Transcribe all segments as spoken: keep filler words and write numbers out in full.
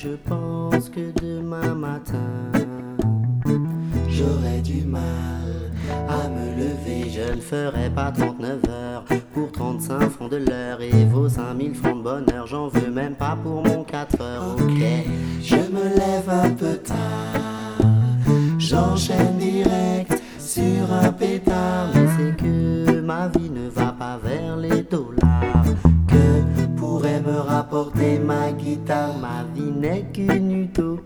je pense que demain matin j'aurai du mal à me lever. Je ne ferai pas trente-neuf heures pour trente-cinq francs de l'heure et vos cinq mille francs de bonheur. J'en veux même pas pour mon quatre heures. Ok, je me lève un peu tard, j'enchaîne direct sur un pétard. Mais c'est que ma vie ne va pas vers les dollars que pourrait me rapporter ma guitare. Ma vie n'est qu'une utopie,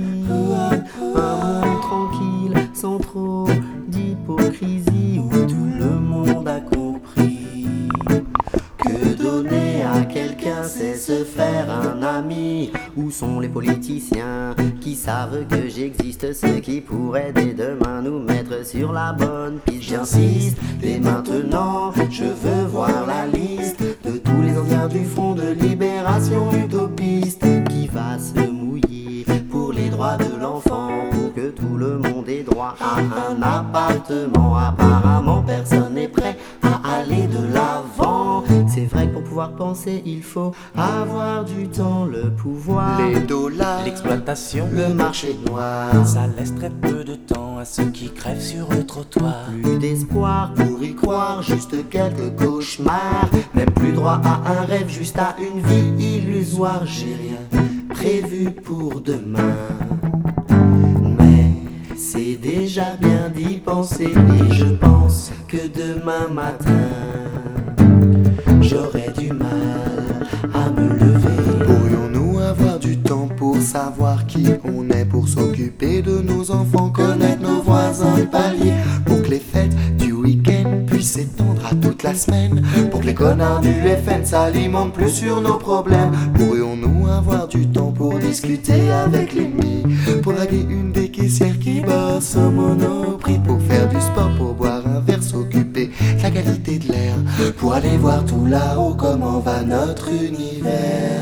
un monde tranquille sans trop d'hypocrisie, où tout le monde a compris que donner à quelqu'un c'est se faire un ami. Où sont les politiciens qui savent que j'existe, ceux qui pourraient dès demain nous mettre sur la bonne piste? J'insiste, dès maintenant je veux voir la liste de tous les anciens du front de libération utopiste qui va se mouiller pour les droits de l'enfant, pour que tout le monde ait droit à un appartement. Apparemment personne n'est prêt à aller de l'avant. C'est vrai que pour pouvoir penser il faut avoir du temps, le pouvoir, les dollars, l'exploitation, le marché noir. ça laisse très peu de temps à ceux qui crèvent sur le trottoir. Plus d'espoir pour y croire, juste quelques cauchemars. Même plus droit à un rêve, juste à une vie illusoire. J'ai rien prévu pour demain, mais c'est déjà bien d'y penser. Et je pense que demain matin j'aurai du mal à me lever. Pourrions-nous avoir du temps pour savoir qui on est, pour s'occuper de nos enfants, connaître nos voisins de palier, pour que les fêtes du week-end puissent s'étendre à toute la semaine, pour que les connards du F N s'alimentent plus sur nos problèmes? Pourrions-nous avoir du temps pour discuter avec l'ennemi, pour draguer une des caissières qui bosse au Monoprix, pour faire du sport, pour boire un verre, s'occuper de la qualité de l'air, pour aller voir tout là-haut comment va notre univers?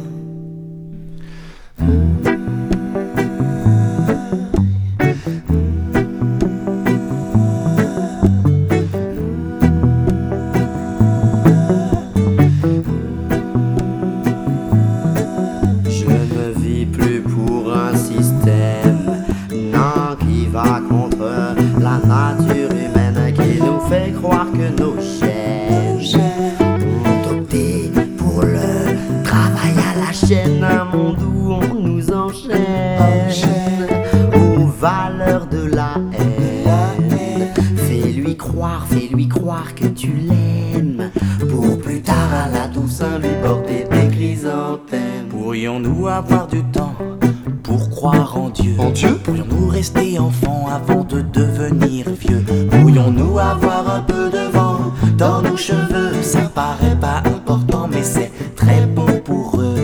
Je ne vis plus pour un système, non, qui va contre la nature humaine, qui nous fait croire que nos chaînes ont opté pour le travail à la chaîne. Un monde où on nous enchaîne aux valeurs de la haine. Fais-lui croire, fais-lui croire que tu l'aimes, pour plus tard à la Toussaint lui porter des chrysanthèmes. Pourrions-nous avoir du temps pour croire en Dieu? En Dieu? Pourrions-nous rester enfants avant de devenir vieux? Pourrions-nous avoir un peu de vent dans nos cheveux? Ça paraît pas important mais c'est très bon pour eux.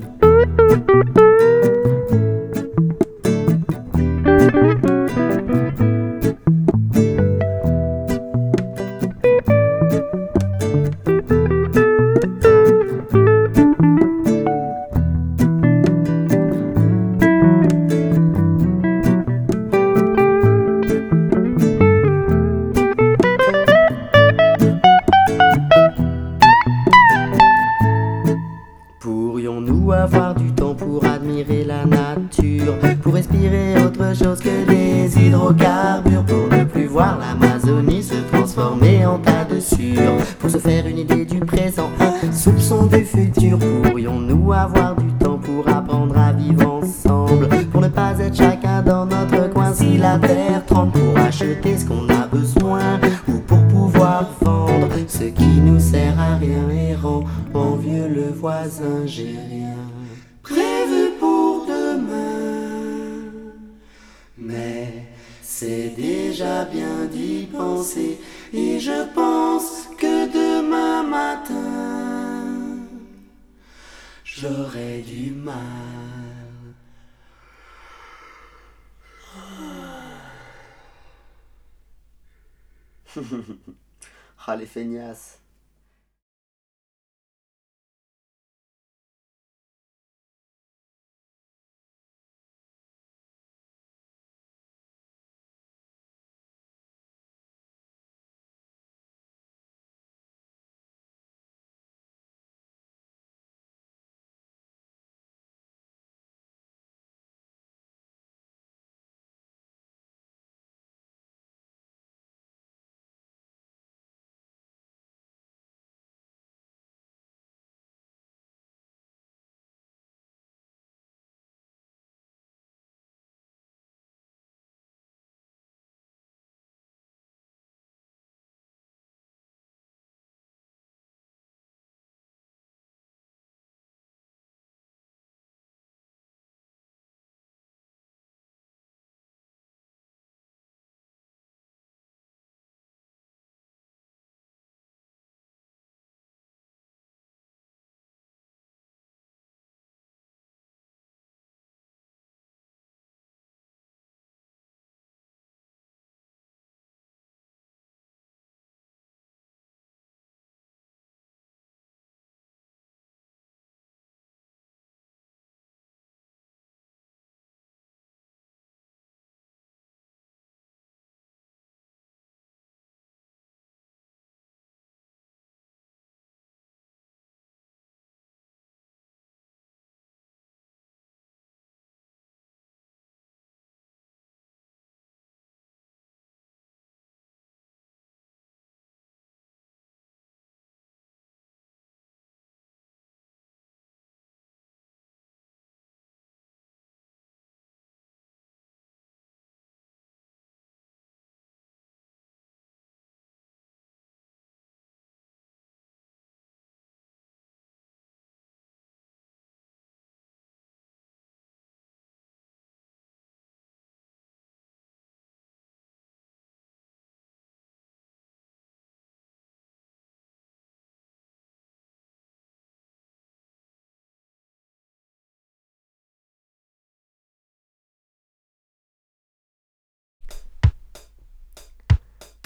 Pourrions-nous avoir du temps pour admirer la nature, pour respirer autre chose que des hydrocarbures, pour ne plus voir l'Amazonie se transformer en tas de sueur, pour se faire une idée du présent, un soupçon du futur? Pourrions-nous avoir du temps pour apprendre à vivre ensemble, pour ne pas être chacun dans notre coin si la terre tremble, pour acheter ce qu'on a besoin ou pour pouvoir vendre ce qui nous sert à rien et rend envieux le voisin? J'ai rien prévu pour demain, mais c'est déjà bien d'y penser. Et je pense que demain matin j'aurai du mal. Ah, les feignasses.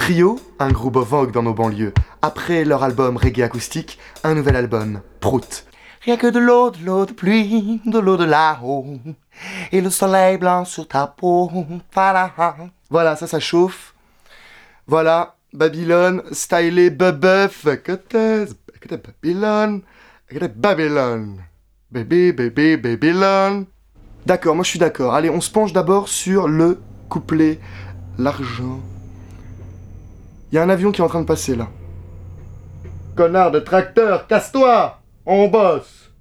Trio, un groupe vogue dans nos banlieues. Après leur album reggae acoustique, un nouvel album, Prout. Rien que de l'eau, de l'eau de pluie, de l'eau de là-haut, et le soleil blanc sur ta peau. Voilà, ça, ça chauffe. Voilà, Babylone, stylé bubuff, que Babylone, Babylone, baby, baby, Babylone. D'accord, moi je suis d'accord. Allez, on se penche d'abord sur le couplet, l'argent. Il y a un avion qui est en train de passer là. Connard de tracteur, casse-toi! On bosse!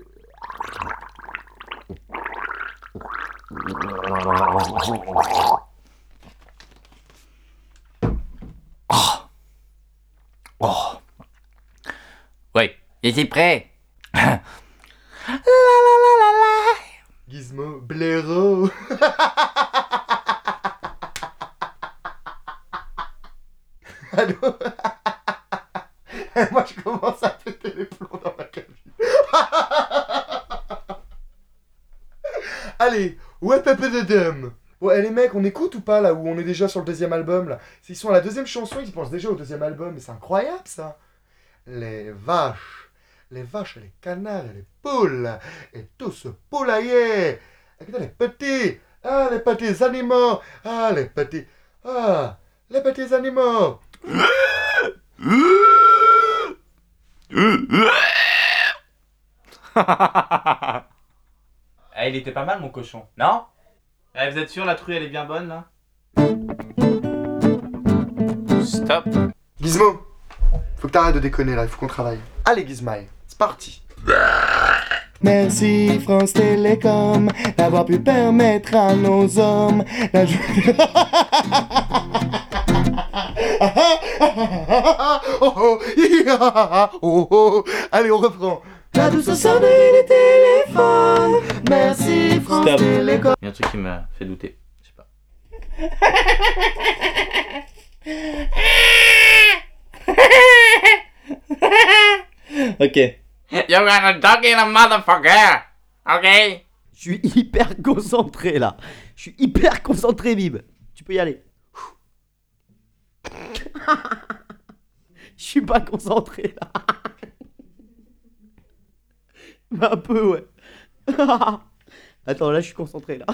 Oh. Oh. Oui, je suis prêt. La la la la la. Gizmo, blaireau. Allô. Moi je commence à péter les plombs dans ma cabine. Allez, ouais pépé de dum. Ouais les mecs, on écoute ou pas là où on est déjà sur le deuxième album là? S'ils sont à la deuxième chanson, ils pensent déjà au deuxième album, mais c'est incroyable ça. Les vaches, les vaches et les canards et les poules, et tout ce poulailler. Écoutez les petits, ah les petits animaux, ah les petits, ah les petits animaux. Ah, il était pas mal mon cochon, non? Eh, vous êtes sûr la truie elle est bien bonne là? Stop. Gizmo, faut que t'arrêtes de déconner là, il faut qu'on travaille. Allez Gizmaï, c'est parti. Merci France Télécom d'avoir pu permettre à nos hommes la journée. Oh oh, yeah, oh oh. Allez, on reprend. La douce sonnerie des téléphones. Merci France Stop. Télécom. Il y a un truc qui m'a fait douter, je sais pas. Ok. You're gonna dog in a motherfucker. Ok? Je suis hyper concentré là. Je suis hyper concentré, Bib. Tu peux y aller. Je suis pas concentré là. Mais un peu, ouais. Attends, là je suis concentré là.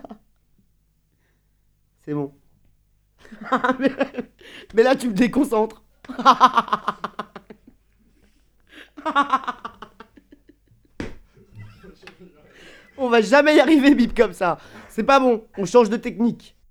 C'est bon. mais, mais là tu me déconcentres. On va jamais y arriver, Bip, comme ça. C'est pas bon. On change de technique.